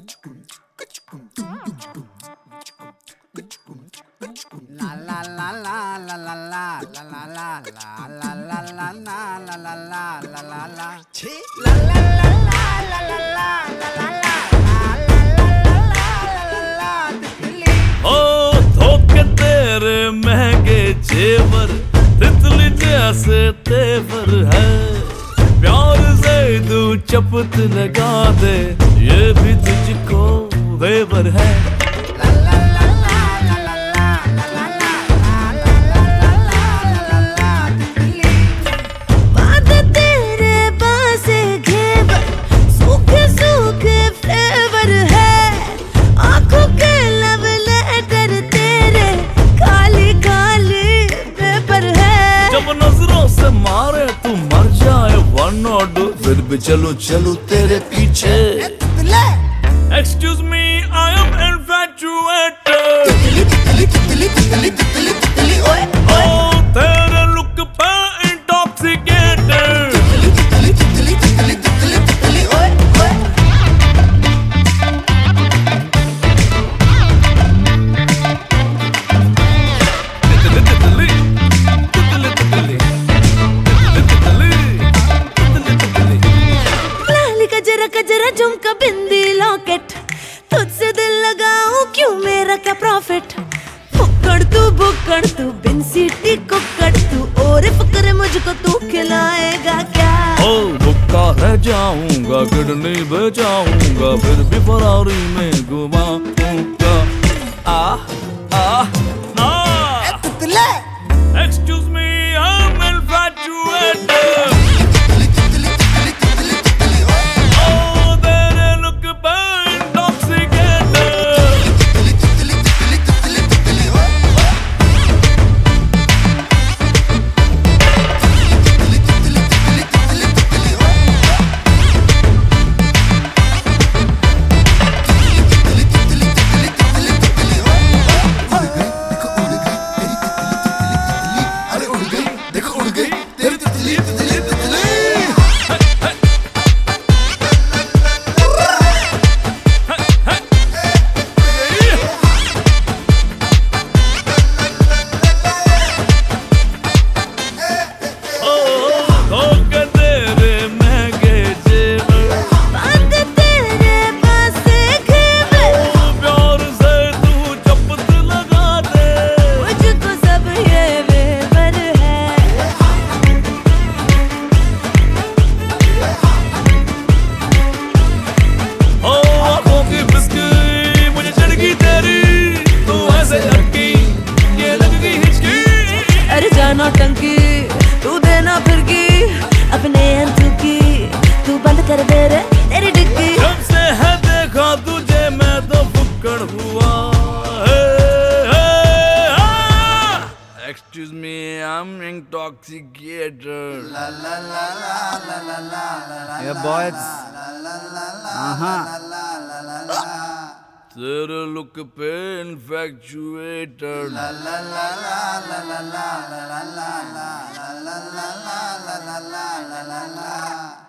महंगे जेवर तितली जैसे तेवर है, प्यार से तू चपत लगा दे, ये भी तुझको फेवर है। मारे तू मर जाए वन और दो, फिर भी चलो चलो तेरे पीछे। Excuse me, I am infatuated। Oh, तेरे look पे intoxicated। गजरा झुमका बिंदी लॉकेट, तुझसे दिल लगाऊं क्यों मेरा क्या प्रॉफिट। फुक्कड़ तू बिन सीटी कुक्कड़ तू, और फकर मुझको तू खिलाएगा क्या। ओ भुक्का रह जाऊंगा, किडनी बचाऊंगा, फिर भी फरारी में घुमाऊंगा। Excuse me, I'm infatuated। नौटंकी तू देना फिरकी, अपने अंतु की तू बंद कर दे रे तेरी डिग्गी। जब से है देखा तुझे मैं तो फुक्कड़ हुआ। Excuse me, I'm intoxicated। Yeah boys, तेरे लुक पे infatuated।